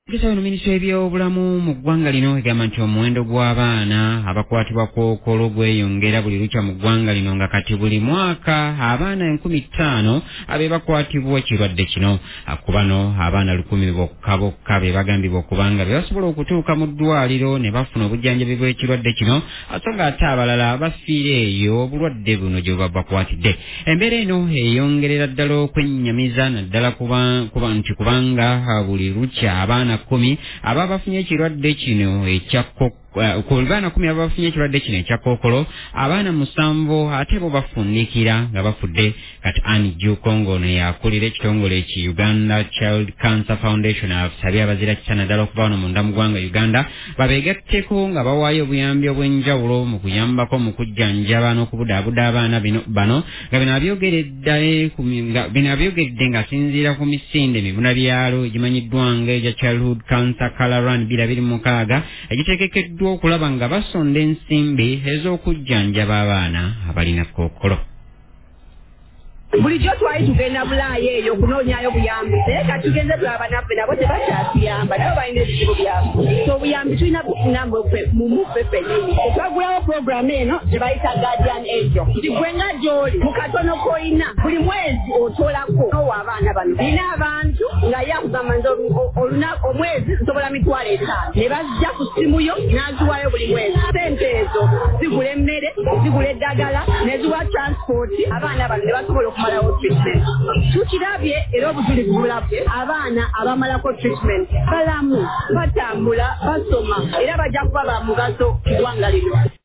Gisano minisitule y'ebyobulamu mu ggwanga lino egamba nti omuwendo gw'abaana abakwatibwa kookolo gweyongera buli lukya mu ggwanga lino nga kati buli mwaka abaana 5000 abe bakwatibwa ekirwadde kino. Ku bano abaana 1000 bokka be bagambibwa okubanga be basobola okutuuka mu ddwaliro ne bafuna obujjanjabi bw'ekirwadde kino ate nga ate abalala bafiira eyo obulwadde buno gye buba bakwatidde. Embeera eno eyongerera ddala okwennyamiza naddala kubanga buli lukya abaana 10 ababa bafunye ekirwadde kino ku baana 10 ababa bafunye ekirwadde kino ekya kookolo abaana 7 ate bo bafundikira nga bafudde. Kati Annie Jukongo ne yakulira ekitongole eki Uganda Child Cancer Foundation asabye abazira kitana ddala okuva wano munda mu ggwanga Uganda babeegatteko nga bawaayo obuyambi obw'enjawulo mu kuyambako mu kujjanjaba n'okubudaabuda abaana bano nga bino abyogeredde ng'asinziira ku misinde mibuna byalo egimanyiddwa nga egya Childhood Cancer Color Run 2026 egitegekeddwa okulaba nga basonda ensimbi ez'okujjanjaba abaana abalina kookolo. Bulijjo twali tugenda Bulaaya eyo kunoonyayo buyambi naye kati tugenze tulaba naffe nabo tebakyatuyamba nabo balina ebizibu byabwe. So obuyambi tulina bufuna mumuffe ffennyini. Twagulawo puroguramu eno gye bayita Guardian Angel. Nti gwe nga gy'oli mu katono k'olina buli mwezi otolako owa abaana bano. Nina abantu nga ye akugamba nti omwezi nsobola 5,000 ne bajja ku ssimu yo n'aziwayo buli mwezi. Ssente ezo zigula emmere, zigula eddagala, ne ziwa transport abaana bano ne basobola okumalawo treatment. Tukirabye era obujulizi bulabye abaana abamalako treatment balamu, batambula, basoma era bajja kuba ba mugaso mu ggwanga lino.